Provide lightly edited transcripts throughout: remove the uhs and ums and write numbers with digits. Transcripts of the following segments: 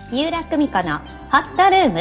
三浦久美子のホットルーム。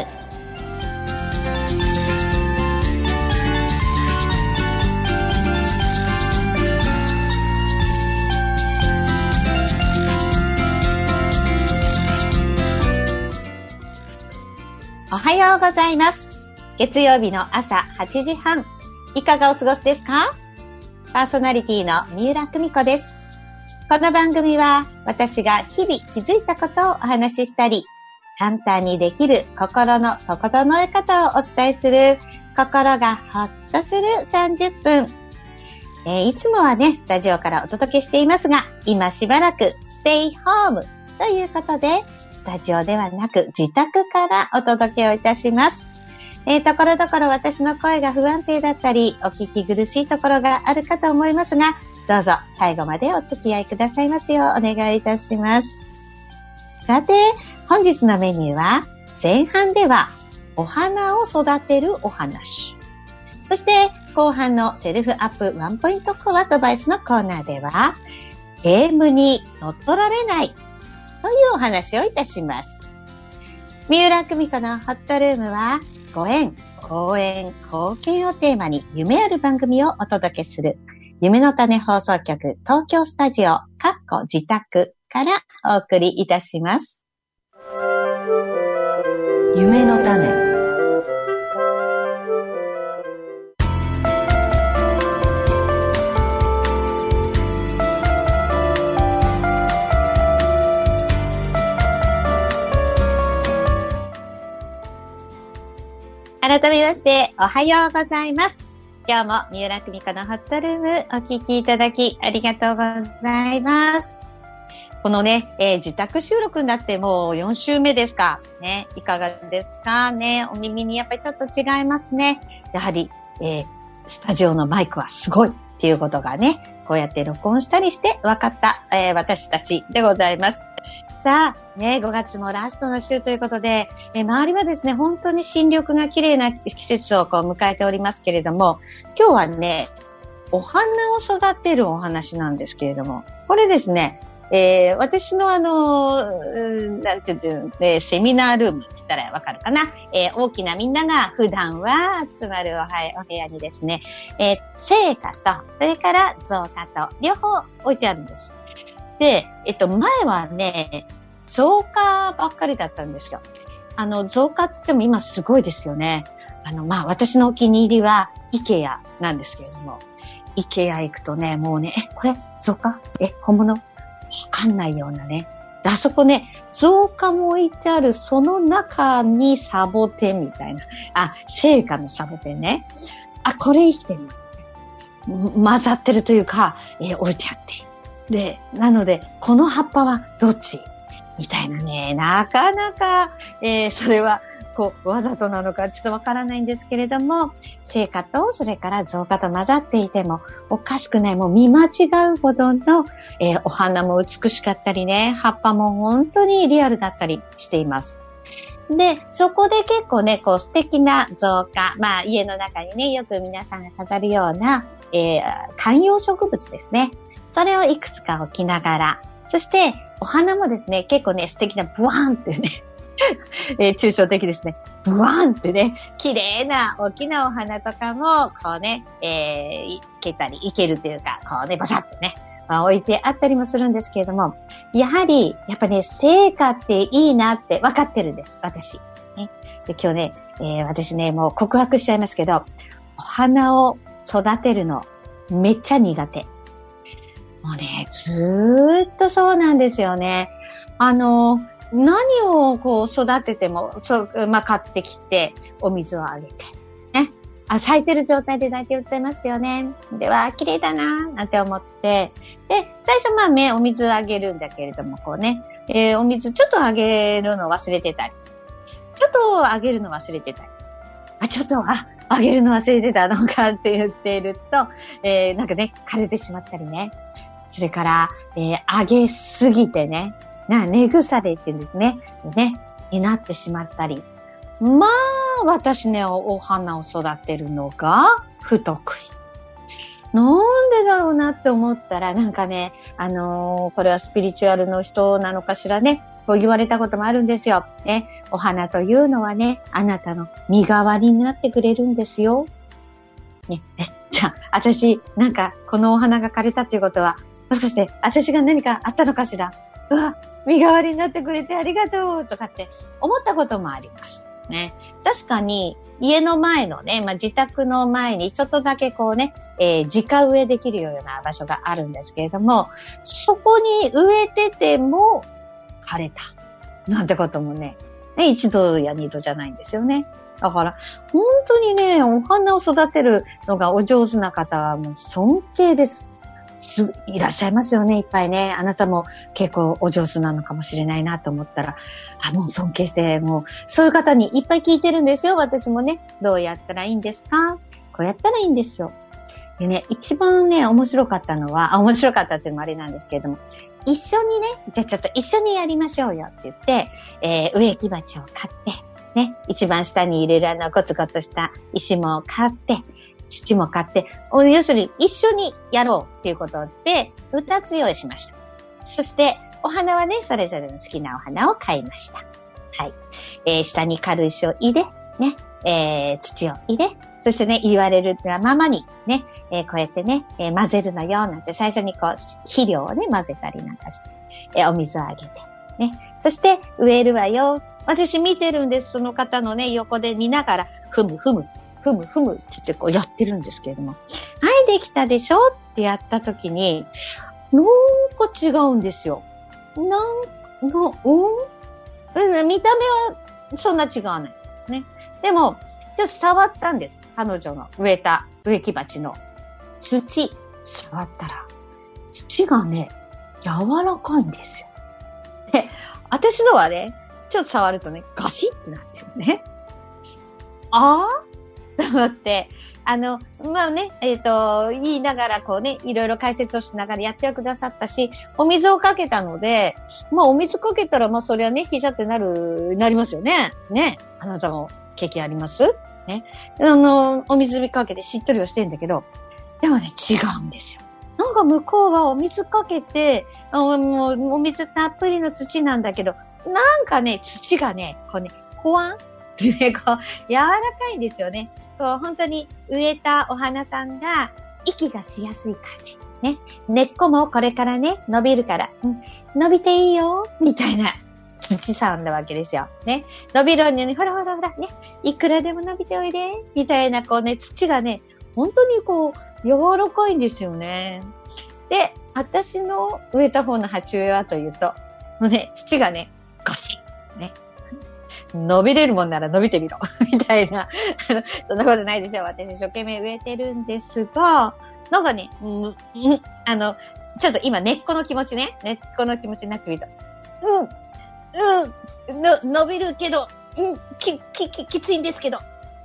おはようございます。月曜日の朝8時半、いかがお過ごしですか？パーソナリティの三浦久美子です。この番組は私が日々気づいたことをお話ししたり、簡単にできる心の整え方をお伝えする心がほっとする30分。いつもはね、スタジオからお届けしていますが、今しばらくステイホームということで、スタジオではなく自宅からお届けをいたします。ところどころ私の声が不安定だったり、お聞き苦しいところがあるかと思いますが、どうぞ最後までお付き合いくださいますようお願いいたします。さて、本日のメニューは、前半ではお花を育てるお話。そして後半のセルフアップワンポイントコアアドバイスのコーナーでは、ゲームに乗っ取られないというお話をいたします。三浦久美子のホットルームは、ご縁、講演、貢献をテーマに夢ある番組をお届けする夢の種放送局東京スタジオ自宅からお送りいたします。 夢の種。 改めましておはようございます。今日も三浦久美子のホットルームお聞きいただきありがとうございます。このね、自宅収録になってもう4週目ですかね。いかがですかね。お耳にやっぱりちょっと違いますね。やはり、スタジオのマイクはすごいっていうことがね、こうやって録音したりして分かった、私たちでございます。さあ、ね、5月もラストの週ということで、周りはですね、本当に新緑が綺麗な季節をこう迎えておりますけれども、今日はね、お花を育てるお話なんですけれども、これですね、私のなんていうの、セミナールームって言ったらわかるかな、大きなみんなが普段は集まるお部屋にですね、生花と、それから造花と、両方置いてあるんです。で、前はね、造花ばっかりだったんですよ。造花っても今すごいですよね。私のお気に入りは、IKEA なんですけれども、IKEA 行くとね、もうね、これ、造花？本物？わかんないようなね。あそこね、造花も置いてある、その中にサボテンみたいな。生花のサボテンね。これ生きてる。混ざってるというか、置いてあって。で、なので、この葉っぱはどっちみたいなね、なかなか、それは、わざとなのかちょっとわからないんですけれども、生花と、それから造花と混ざっていても、おかしくない、もう見間違うほどの、お花も美しかったりね、葉っぱも本当にリアルだったりしています。で、そこで結構ね、素敵な造花、家の中にね、よく皆さんが飾るような、観葉植物ですね。それをいくつか置きながら、そしてお花もですね、結構ね、素敵なブワーンっていうね、抽象的ですね。ブワーンってね、綺麗な大きなお花とかも、いけるというか、バサッとね、置いてあったりもするんですけれども、やっぱね、生花っていいなって分かってるんです、私。ね、で今日ね、私ね、もう告白しちゃいますけど、お花を育てるのめっちゃ苦手。もうね、ずーっとそうなんですよね。何を育てても、買ってきて、お水をあげて。ね。咲いてる状態で大体売ってますよね。では、綺麗だななんて思って。で、最初お水あげるんだけれども、お水ちょっとあげるの忘れてたり。ちょっとあげるの忘れてたり。あげるの忘れてたのかって言っていると、なんかね、枯れてしまったりね。それから、あげすぎてね、根腐れっていうんですね。になってしまったり。私ね、お花を育てるのが不得意。なんでだろうなって思ったら、なんかね、これはスピリチュアルの人なのかしらね。 こう言われたこともあるんですよ。ね、お花というのはね、あなたの身代わりになってくれるんですよ。ね、じゃあ、私、なんか、このお花が枯れたということは、もしかして、私が何かあったのかしら。うわ、身代わりになってくれてありがとうとかって思ったこともあります。ね。確かに、家の前のね、自宅の前にちょっとだけこうね、直植えできるような場所があるんですけれども、そこに植えてても枯れた。なんてこともね、一度や二度じゃないんですよね。だから、本当にね、お花を育てるのがお上手な方はもう尊敬です。いらっしゃいますよね、いっぱいね。あなたも結構お上手なのかもしれないなと思ったら、もう尊敬して、もう、そういう方にいっぱい聞いてるんですよ、私もね。どうやったらいいんですか？こうやったらいいんですよ。でね、一番ね、面白かったのは、面白かったっていうのもあれなんですけれども、一緒にね、じゃあちょっと一緒にやりましょうよって言って、植木鉢を買って、ね、一番下に入れるゴツゴツした石も買って、土も買って、要するに一緒にやろうっていうことで、二つ用意しました。そして、お花はね、それぞれの好きなお花を買いました。はい。下に軽石を入れ、ね、土を入れ、そしてね、言われるままにね、こうやってね、混ぜるのよ、なんて最初にこう、肥料をね、混ぜたりなんかして、お水をあげて、ね。そして、植えるわよ。私見てるんです。その方のね、横で見ながら、ふむって言ってこうやってるんですけれども。はい、できたでしょってやった時に、なんか違うんですよ。見た目はそんな違わない。ね。でも、ちょっと触ったんです。彼女の植えた植木鉢の土、触ったら、土がね、柔らかいんですよ。で、私のはね、ちょっと触るとね、ガシッってなってるね。と思って、言いながらこうね、いろいろ解説をしながらやってくださったし、お水をかけたので、お水かけたらそれはね、ひしゃってなりますよね。ね。あなたも経験ありますね。お水かけてしっとりはしてんだけど、でもね、違うんですよ。なんか向こうはお水かけて、お水たっぷりの土なんだけど、なんかね、土がね、こうね、ほわんってね、こう、柔らかいんですよね。こう、本当に植えたお花さんが、息がしやすい感じ。ね。根っこもこれからね、伸びるから、伸びていいよ、みたいな土さんなわけですよ。ね。伸びるようにね、ほら、ね。いくらでも伸びておいで、みたいな、こうね、土がね、本当にこう、柔らかいんですよね。で、私の植えた方の鉢植えはというと、もうね、土がね、ガシッ、ね。伸びれるもんなら伸びてみろ。みたいな。そんなことないでしょ。私一生懸命植えてるんですが、なんかね、ちょっと今根っこの気持ちになってみると、伸びるけど、きついんですけど。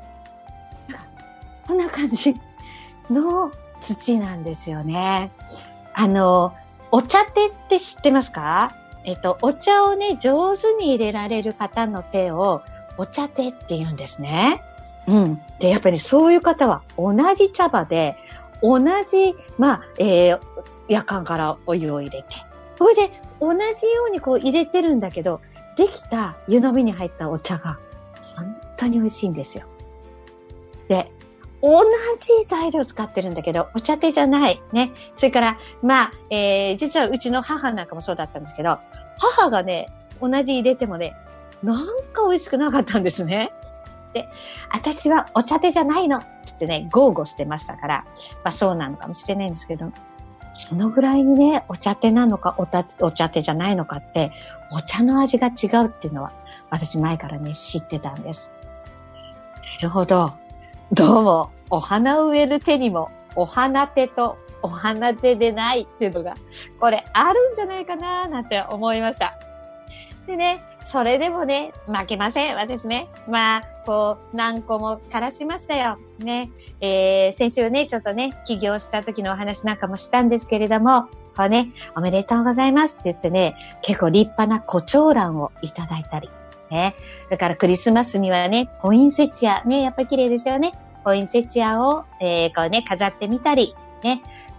こんな感じの土なんですよね。お茶手って知ってますか？お茶をね、上手に入れられる方の手を、お茶手って言うんですね。で、やっぱりそういう方は、同じ茶葉で、同じ、やかんからお湯を入れて、それで、同じようにこう入れてるんだけど、できた湯飲みに入ったお茶が、本当に美味しいんですよ。で、同じ材料を使ってるんだけど、お茶手じゃない。ね。それから、実はうちの母なんかもそうだったんですけど、母がね、同じ入れてもね、なんか美味しくなかったんですね。で、私はお茶手じゃないのってね、豪語してましたから、そうなのかもしれないんですけど、そのぐらいにね、お茶手なのか、お茶手じゃないのかって、お茶の味が違うっていうのは、私前からね、知ってたんです。なるほど。どうも、お花を植える手にも、お花手とお花手でないっていうのが、これあるんじゃないかななんて思いました。でね、それでもね、負けません、私ね。何個も枯らしましたよ。ね。先週ね、ちょっとね、起業した時のお話なんかもしたんですけれども、こうね、おめでとうございますって言ってね、結構立派な胡蝶蘭をいただいたり、ね。だからクリスマスにはね、ポインセチア、ね、やっぱり綺麗ですよね。ポインセチアを、こうね、飾ってみたり、ね。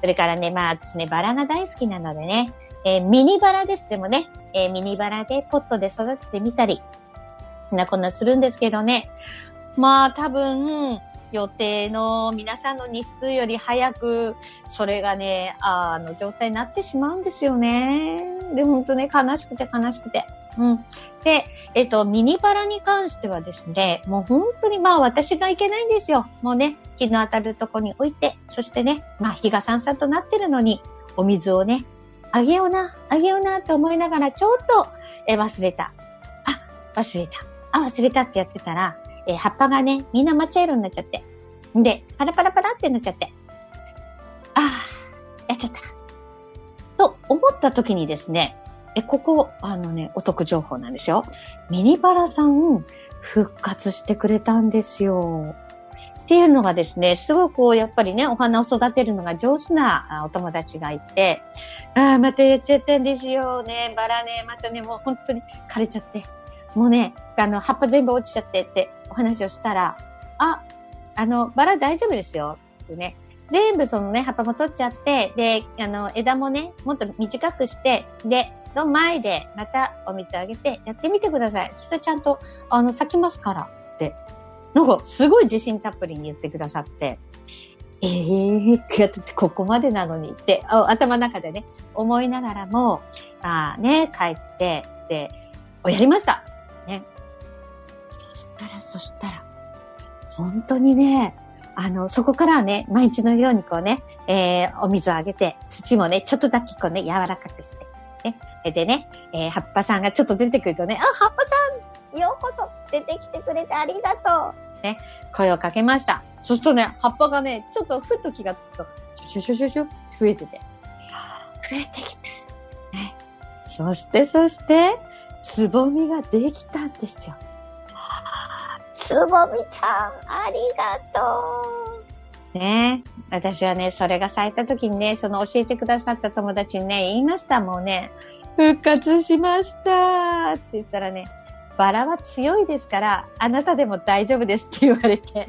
それからね、まあ私ね、バラが大好きなのでね、ミニバラです。でもね、ミニバラでポットで育ててみたり、こんなするんですけどね。まあ多分、予定の皆さんの日数より早く、それがね、状態になってしまうんですよね。で、ほんとね、悲しくて。うん。で、ミニバラに関してはですね、もう本当にまあ私がいけないんですよ。もうね、日の当たるとこに置いて、そしてね、まあ日がさんさんとなってるのに、お水をね、あげようなと思いながら、ちょっと、忘れたってやってたら、葉っぱがね、みんな抹茶色になっちゃって。で、パラパラってなっちゃって。やっちゃった。と思った時にですね、ここ、お得情報なんですよ。ミニバラさん、復活してくれたんですよ。っていうのがですね、すごくやっぱりね、お花を育てるのが上手なお友達がいて、またやっちゃったんですよね。バラね、またね、もう本当に枯れちゃって。もうね、葉っぱ全部落ちちゃってってお話をしたら、バラ大丈夫ですよ。ってね。全部そのね、葉っぱも取っちゃって、で、枝もね、もっと短くして、で、の前でまたお水あげてやってみてください。それちゃんと、咲きますからって。なんか、すごい自信たっぷりに言ってくださって、ここまでなのにって、頭の中でね、思いながらも、帰って、で、やりました。ね。そしたら、本当にね、そこからはね、毎日のようにこうね、お水をあげて、土もね、ちょっとだけこうね、柔らかくして、ね。でね、葉っぱさんがちょっと出てくるとね、葉っぱさん、ようこそ出てきてくれてありがとう。ね、声をかけました。そうするとね、葉っぱがね、ちょっとふっと気がつくと、シュシュ増えてきた。ね。そして、つぼみができたんですよ。つぼみちゃん、ありがとう。ね。私はね、それが咲いた時にね、その教えてくださった友達にね、言いました。もうね、復活しましたって言ったらね、バラは強いですから、あなたでも大丈夫ですって言われて。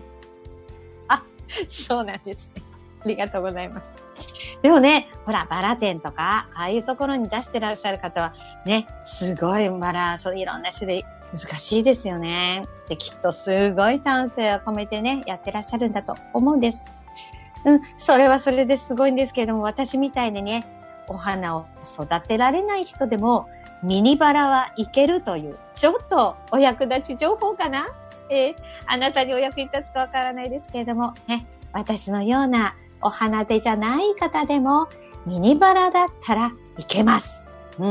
そうなんですね。ありがとうございます。でもね、ほら、バラ店とか、ああいうところに出してらっしゃる方は、ね、すごいバラ、そういろんな種類、難しいですよね。で、きっとすごい丹精を込めてね、やってらっしゃるんだと思うんです。それはそれですごいんですけれども、私みたいにね、お花を育てられない人でも、ミニバラはいけるという、ちょっとお役立ち情報かな？あなたにお役に立つかわからないですけれども、ね、私のようなお花手じゃない方でも、ミニバラだったらいけます。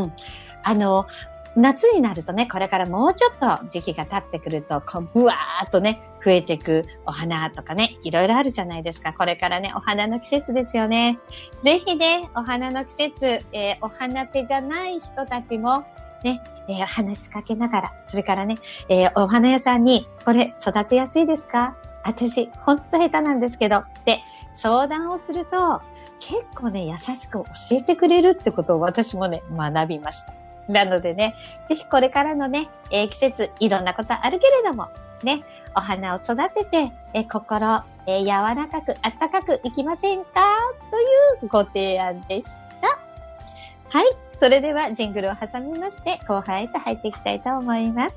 夏になるとね、これからもうちょっと時期が経ってくると、ブワーっとね、増えていくお花とかね、いろいろあるじゃないですか。これからね、お花の季節ですよね。ぜひね、お花の季節、お花手じゃない人たちも、ね、話しかけながら、それからね、お花屋さんに、これ育てやすいですか？私、ほんと下手なんですけど、って相談をすると、結構ね、優しく教えてくれるってことを私もね、学びました。なのでね、ぜひこれからのね、季節、いろんなことあるけれども、ね、お花を育てて、心、柔らかく、あったかくいきませんか？というご提案でした。はい。それでは、ジングルを挟みまして、後半へと入っていきたいと思います。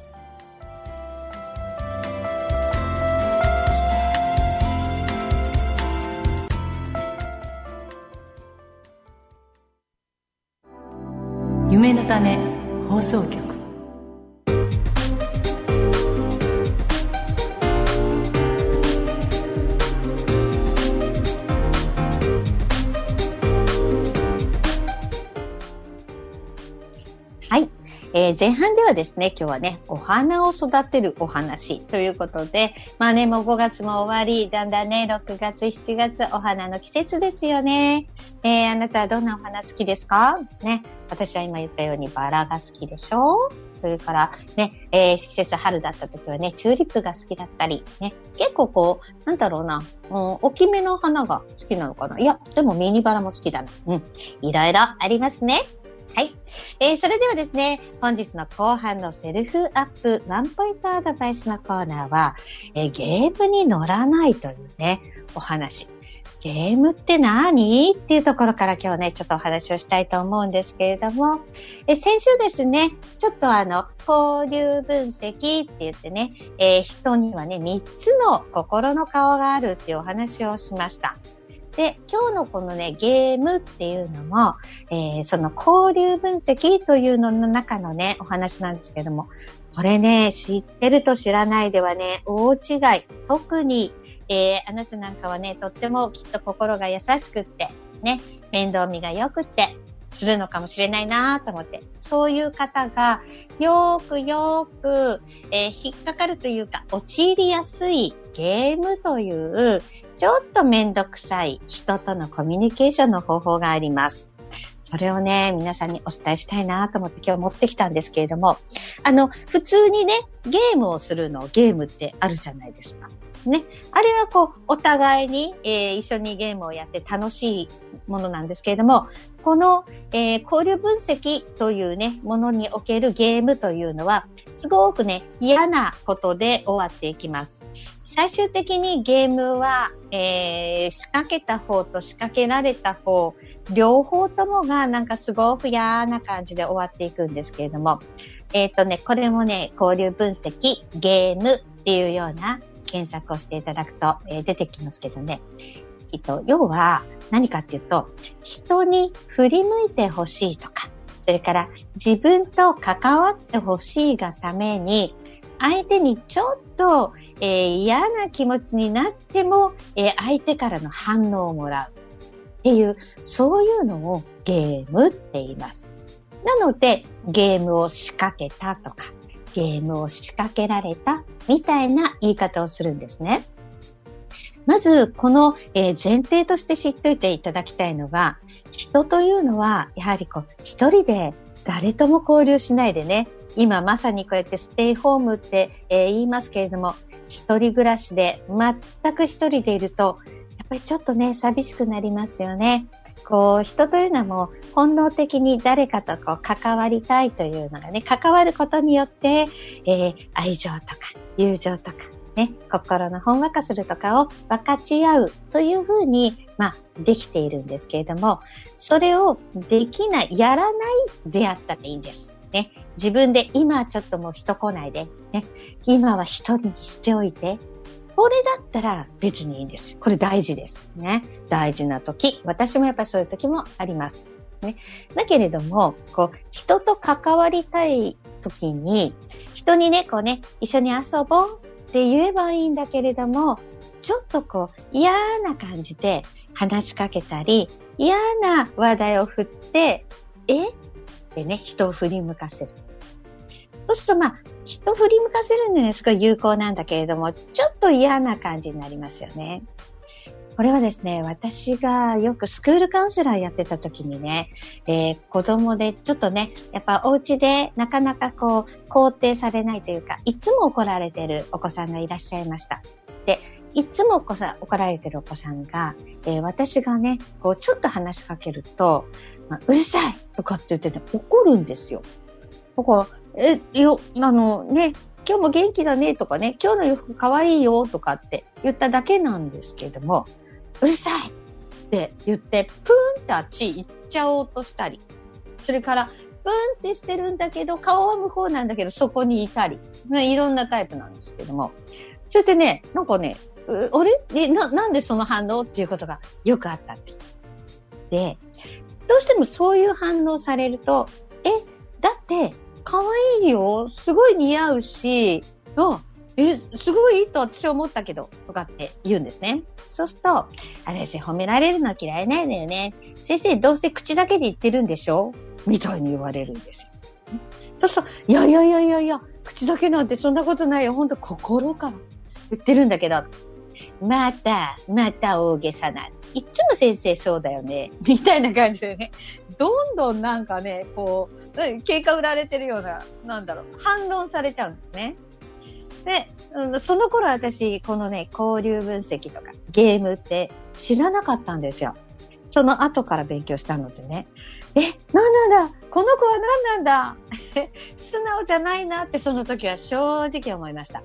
夢の種放送局。 はい。前半ではですね、今日はね、お花を育てるお話ということで、まあね、もう5月も終わり、だんだんね、6月、7月、お花の季節ですよね。あなたはどんなお花好きですか？ね、私は今言ったようにバラが好きでしょ？それからね、季節春だった時はね、チューリップが好きだったり、ね、結構こう、なんだろうな、大きめの花が好きなのかな？いや、でもミニバラも好きだな。いろいろありますね。はい。それではですね、本日の後半のセルフアップワンポイントアドバイスのコーナーは、ゲームに乗らないというね、お話。 ゲームって何っていうところから今日ね、ちょっとお話をしたいと思うんですけれども、先週ですね、ちょっと交流分析って言ってね、人にはね、3つの心の顔があるっていうお話をしました。で、今日のこのね、ゲームっていうのも、その交流分析というのの中のね、お話なんですけども、これね、知ってると知らないではね、大違い。特に、あなたなんかはね、とってもきっと心が優しくって、ね、面倒見が良くって、するのかもしれないなと思って、そういう方が、よーく、引っかかるというか、陥りやすいゲームという、ちょっとめんどくさい人とのコミュニケーションの方法があります。それをね、皆さんにお伝えしたいなと思って今日持ってきたんですけれども、普通にね、ゲームをするの、ゲームってあるじゃないですか。ね。あれはお互いに、一緒にゲームをやって楽しいものなんですけれども、この、交流分析というね、ものにおけるゲームというのは、すごくね、嫌なことで終わっていきます。最終的にゲームは、仕掛けた方と仕掛けられた方、両方ともがなんかすごく嫌な感じで終わっていくんですけれども、これもね、交流分析、ゲームっていうような検索をしていただくと、出てきますけどね。要は何かっていうと、人に振り向いてほしいとか、それから自分と関わってほしいがために、相手にちょっと、嫌な気持ちになっても、相手からの反応をもらうっていう、そういうのをゲームって言います。なので、ゲームを仕掛けたとか、ゲームを仕掛けられたみたいな言い方をするんですね。まず、この、前提として知っておいていただきたいのが、人というのは、やはり一人で誰とも交流しないでね、今まさにこうやってステイホームって、言いますけれども、一人暮らしで全く一人でいると、やっぱりちょっとね、寂しくなりますよね。人というのはもう本能的に誰かと関わりたいというのがね、関わることによって、愛情とか友情とかね、心のほんわかするとかを分かち合うというふうに、できているんですけれども、それをできない、やらないであったらいいんです。ね、自分で今ちょっともう人来ないで、ね、今は一人にしておいて、これだったら別にいいんです。これ大事ですね。大事な時。私もやっぱりそういう時もあります。ね。だけれども、人と関わりたい時に、人にね、一緒に遊ぼうって言えばいいんだけれども、ちょっと嫌な感じで話しかけたり、嫌な話題を振って、でね、人を振り向かせる。そうすると人を振り向かせるのにはすごい有効なんだけれども、ちょっと嫌な感じになりますよね。これはですね、私がよくスクールカウンセラーやってた時にね、子供でちょっとね、やっぱお家でなかなか肯定されないというか、いつも怒られてるお子さんがいらっしゃいました。で、いつも怒られてるお子さんが、私がね、ちょっと話しかけると、うるさいとかって言ってね、怒るんですよ。だから、今日も元気だねとかね、今日の洋服可愛いよとかって言っただけなんですけども、うるさいって言って、プーンってあっち行っちゃおうとしたり、それから、プーンってしてるんだけど、顔は向こうなんだけど、そこにいたり、いろんなタイプなんですけども、それでね、あれなんでその反応っていうことがよくあったんです。で、どうしてもそういう反応されると、だって、可愛いよ、すごい似合うし、すごいいいと私は思ったけど、とかって言うんですね。そうすると、私褒められるの嫌いなんだよね。先生、どうせ口だけで言ってるんでしょみたいに言われるんですよ。そうすると、いや、口だけなんてそんなことないよ。ほんと心から言ってるんだけど、また大げさな。いつも先生そうだよね。みたいな感じでね。どんどんなんかね、喧嘩売られてるような、反論されちゃうんですね。で、その頃私、このね、交流分析とかゲームって知らなかったんですよ。その後から勉強したのでね。なんなんだこの子は何なんだ素直じゃないなってその時は正直思いました。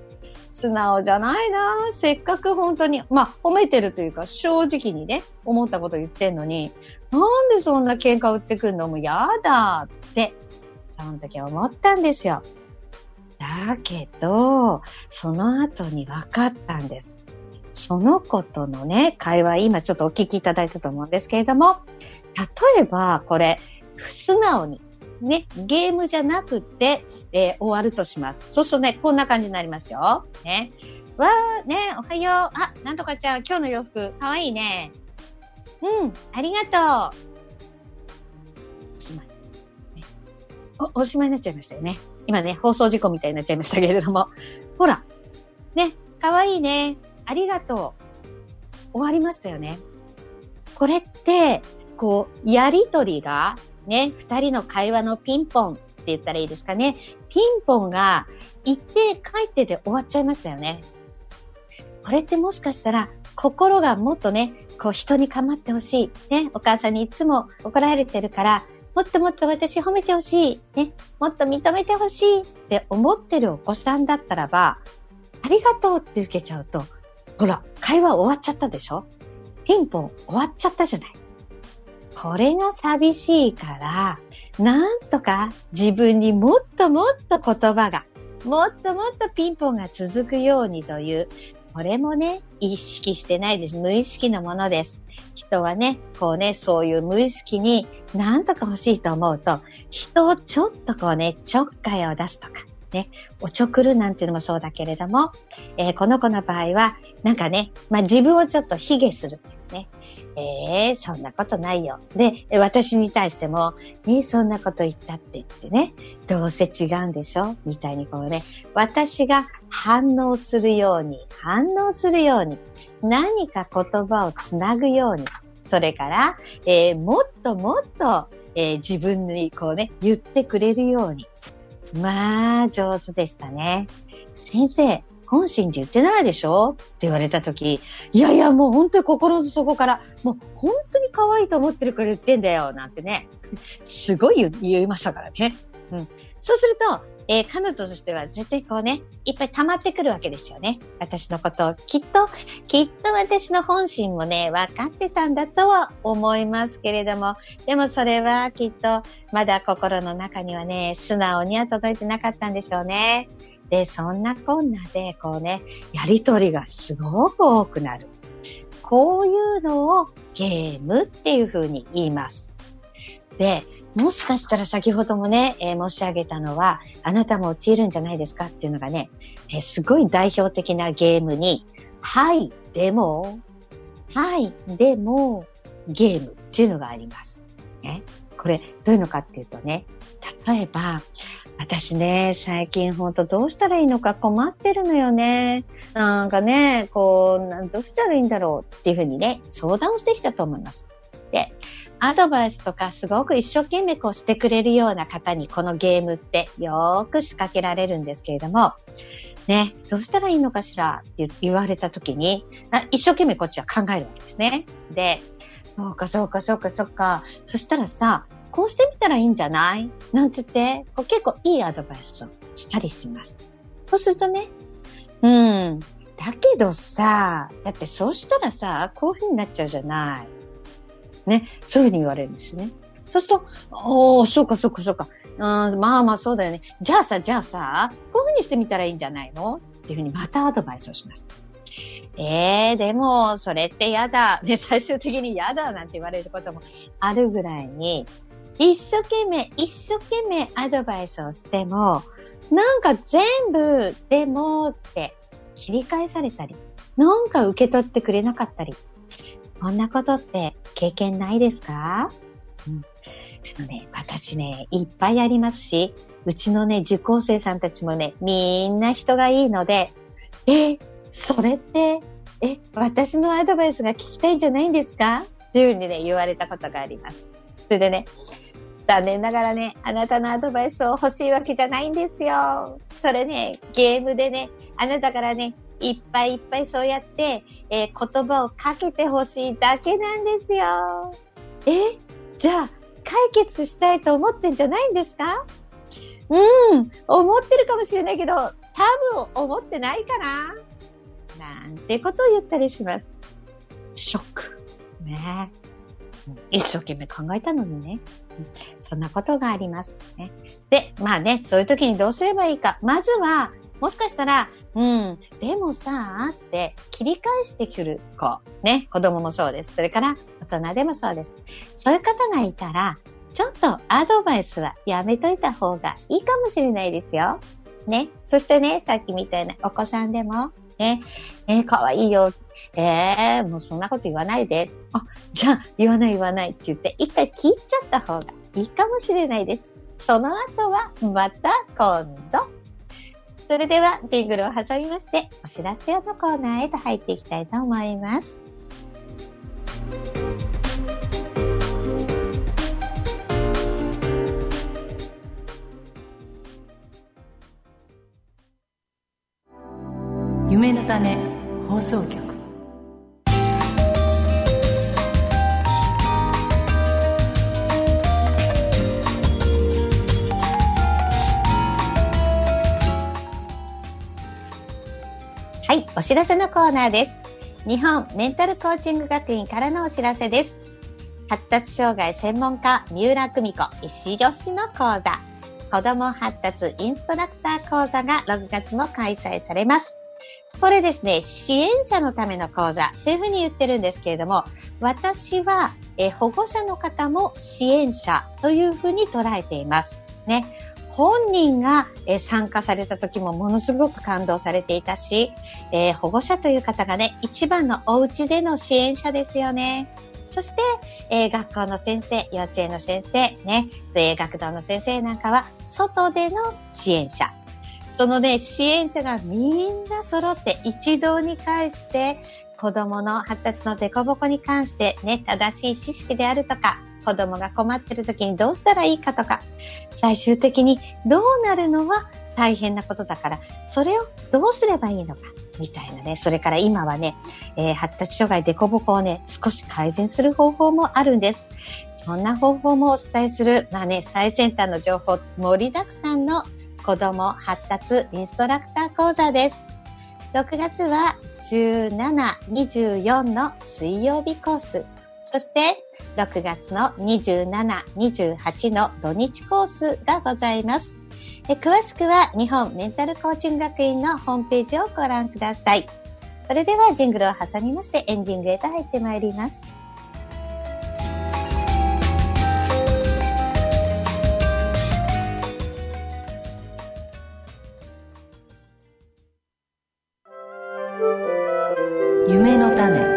素直じゃないな。せっかく本当に、褒めてるというか、正直にね、思ったこと言ってんのに、なんでそんな喧嘩売ってくんの？もうやだって、その時思ったんですよ。だけど、その後に分かったんです。その子とのね、会話、今ちょっとお聞きいただいたと思うんですけれども、例えばこれ、素直に、ね、ゲームじゃなくて、終わるとします。そうするとね、こんな感じになりますよ。ね。わー、ね、おはよう。あ、なんとかちゃん、今日の洋服、かわいいね。うん、ありがとう。おしまい。ね、おしまいになっちゃいましたよね。今ね、放送事故みたいになっちゃいましたけれども。ほら、ね、かわいいね。ありがとう。終わりましたよね。これって、こう、やりとりが、ね、二人の会話のピンポンって言ったらいいですかね。ピンポンが一定書いてで終わっちゃいましたよね。これってもしかしたら心がもっとね、こう人に構ってほしい。ね、お母さんにいつも怒られてるから、もっともっと私褒めてほしい。ね、もっと認めてほしいって思ってるお子さんだったらば、ありがとうって受けちゃうと、ほら、会話終わっちゃったでしょ？ピンポン終わっちゃったじゃない。これが寂しいから、なんとか自分にもっともっと言葉が、もっともっとピンポンが続くようにという、これもね、意識してないです。無意識のものです。人はね、こうね、そういう無意識になんとか欲しいと思うと、人をちょっとこうね、ちょっかいを出すとか、ね、おちょくるなんていうのもそうだけれども、この子の場合は、なんかね、自分をちょっと卑下する。ね、そんなことないよ。で、私に対しても、そんなこと言ったって言ってね、どうせ違うんでしょみたいにこうね、私が反応するように、何か言葉をつなぐように、それから、もっともっと、自分にこうね、言ってくれるように。上手でしたね。先生、本心で言ってないでしょって言われたとき、いやいやもう本当に心の底から、もう本当に可愛いと思ってるから言ってんだよ、なんてね。すごい言いましたからね。うん。そうすると、彼女としては絶対こうね、いっぱい溜まってくるわけですよね。私のことをきっと私の本心もね、分かってたんだとは思いますけれども、でもそれはきっとまだ心の中にはね、素直には届いてなかったんでしょうね。で、そんなこんなでこうね、やりとりがすごく多くなる。こういうのをゲームっていう風に言います。で、もしかしたら先ほどもね、申し上げたのは、あなたも陥るんじゃないですかっていうのがね、すごい代表的なゲームに、でも、ゲームっていうのがあります。ね、これ、どういうのかっていうとね、例えば、私ね、最近ほんとどうしたらいいのか困ってるのよね。なんかね、どうしたらいいんだろうっていうふうにね、相談をしてきたと思います。で、アドバイスとかすごく一生懸命こうしてくれるような方にこのゲームってよーく仕掛けられるんですけれども、ね、どうしたらいいのかしらって言われたときに、一生懸命こっちは考えるわけですね。で、そうか。そしたらさ、こうしてみたらいいんじゃないなんつって、結構いいアドバイスをしたりします。そうするとね、だけどさ、だってそうしたらさ、こういう風になっちゃうじゃない。ね、そういう風に言われるんですね。そうすると、そうか。そうだよね。じゃあさ、こういう風にしてみたらいいんじゃないのっていう風にまたアドバイスをします。でも、それってやだ。ね、最終的にやだなんて言われることもあるぐらいに、一生懸命アドバイスをしても、なんか全部、でもって切り返されたり、なんか受け取ってくれなかったり、こんなことって経験ないですか？私ね、いっぱいありますし、うちのね、受講生さんたちもね、みんな人がいいので、それって、私のアドバイスが聞きたいんじゃないんですか？っていうふうにね、言われたことがあります。それでね、残念ながらね、あなたのアドバイスを欲しいわけじゃないんですよ。それね、ゲームでね、あなたからね、いっぱいそうやって、言葉をかけてほしいだけなんですよ。じゃあ、解決したいと思ってんじゃないんですか？思ってるかもしれないけど、 多分思ってないかななんてことを言ったりします。ショック。ね。一生懸命考えたのにね。そんなことがありますね。で、まあね、そういう時にどうすればいいか。まずは、もしかしたら、でもさ、って切り返してくる子。ね、子供もそうです。それから大人でもそうです。そういう方がいたら、ちょっとアドバイスはやめといた方がいいかもしれないですよ。ね。そしてね、さっきみたいなお子さんでも、ね、かわいいよ。もうそんなこと言わないで。じゃあ言わないって言って、一回聞いちゃった方がいいかもしれないです。その後はまた今度。それではジングルを挟みまして、お知らせのコーナーへと入っていきたいと思います。 夢の種放送局。 はい、お知らせのコーナーです。日本メンタルコーチング学院からのお知らせです。発達障害専門家三浦久美子石女子の講座、子ども発達インストラクター講座が6月も開催されます。これですね、支援者のための講座というふうに言ってるんですけれども、私は保護者の方も支援者というふうに捉えていますね。本人が参加された時もものすごく感動されていたし、保護者という方がね、一番のお家での支援者ですよね。そして、学校の先生、幼稚園の先生、ね、学童の先生なんかは外での支援者。そのね、支援者がみんな揃って一堂に会して、子供の発達の凸凹に関してね、正しい知識であるとか、子供が困ってる時にどうしたらいいかとか、最終的にどうなるのは大変なことだから、それをどうすればいいのか、みたいなね。それから今はね、発達障害凸凹をね、少し改善する方法もあるんです。そんな方法もお伝えする、まあね、最先端の情報盛りだくさんの子供発達インストラクター講座です。6月は17、24の水曜日コース。そして6月の27、28の土日コースがございます。詳しくは日本メンタルコーチング学院のホームページをご覧ください。それではジングルを挟みましてエンディングへと入ってまいります。 夢の種。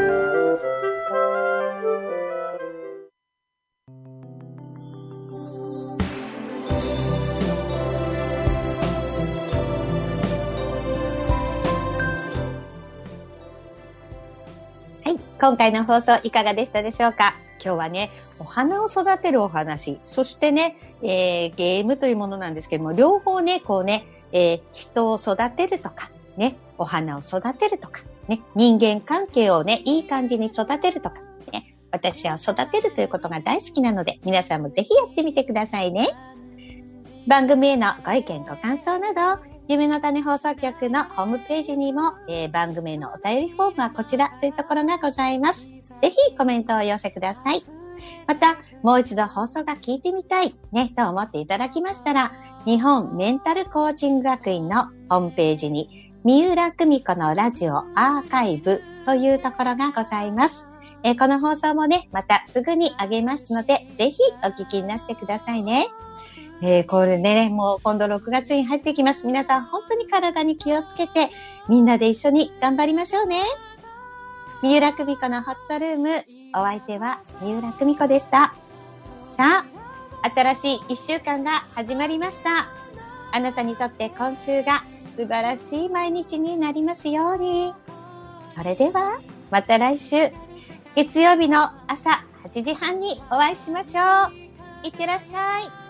今回の放送いかがでしたでしょうか。今日はね、お花を育てるお話、そしてね、ゲームというものなんですけども、両方ね、こうね、人を育てるとか、ね、お花を育てるとか、ね、人間関係をね、いい感じに育てるとか、ね、私は育てるということが大好きなので、皆さんもぜひやってみてくださいね。番組へのご意見ご感想など、夢の種放送局のホームページにも、番組へのお便りフォームはこちらというところがございます。ぜひコメントをお寄せください。また、もう一度放送が聞いてみたい、ね、と思っていただきましたら、日本メンタルコーチング学院のホームページに、三浦久美子のラジオアーカイブというところがございます。この放送もね、またすぐに上げますので、ぜひお聞きになってくださいね。これね、もう今度6月に入ってきます。皆さん本当に体に気をつけて、みんなで一緒に頑張りましょうね。三浦久美子のホットルーム、お相手は三浦久美子でした。さあ、新しい1週間が始まりました。あなたにとって今週が素晴らしい毎日になりますように。それでは、また来週、月曜日の朝8時半にお会いしましょう。いってらっしゃい。